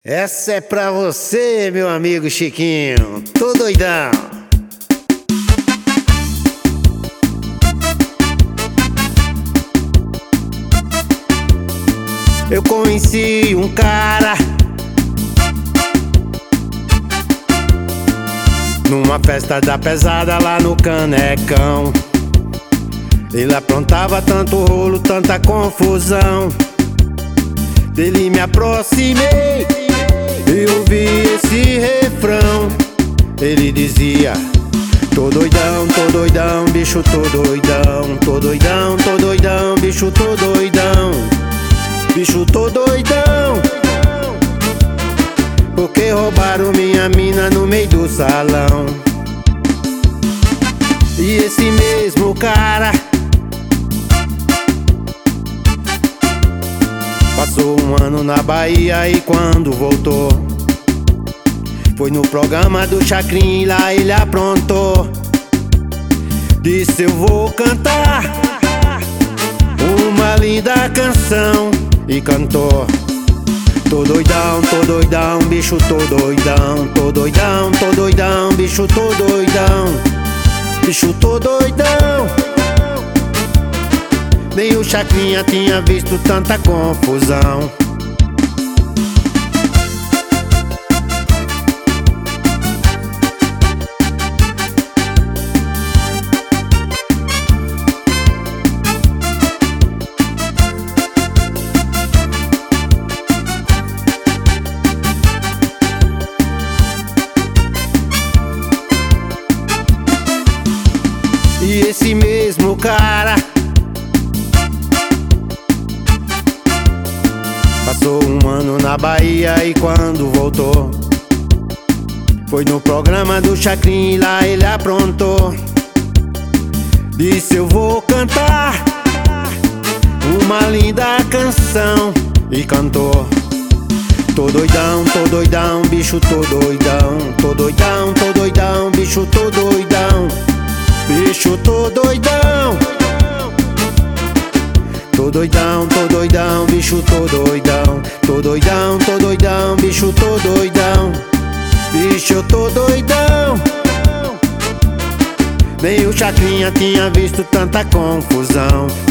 Essa é pra você, meu amigo Chiquinho, tô doidão. Eu conheci um cara numa festa da pesada lá no Canecão. Ele aprontava tanto rolo, tanta confusão. Dele me aproximei e ouvi esse refrão. Ele dizia: tô doidão, bicho, tô doidão. Tô doidão, bicho, tô doidão. Bicho, tô doidão, porque roubaram minha mina no meio do salão. E esse mesmo cara passou um ano na Bahia e quando voltou foi no programa do Chacrin, lá ele aprontou. Disse: eu vou cantar uma linda canção. E cantou: tô doidão, bicho, tô doidão. Tô doidão, bicho, tô doidão. Bicho, tô doidão. Nem o Chacrinha tinha visto tanta confusão. E esse mesmo cara passou um ano na Bahia e quando voltou foi no programa do Chacrin, lá ele aprontou. Disse: eu vou cantar uma linda canção. E cantou: tô doidão, bicho, tô doidão. Tô doidão, bicho, tô doidão. Bicho, tô doidão. Tô doidão, bicho, tô doidão. Tô doidão, bicho, tô doidão. Bicho, eu tô doidão. Nem o Chacrinha tinha visto tanta confusão.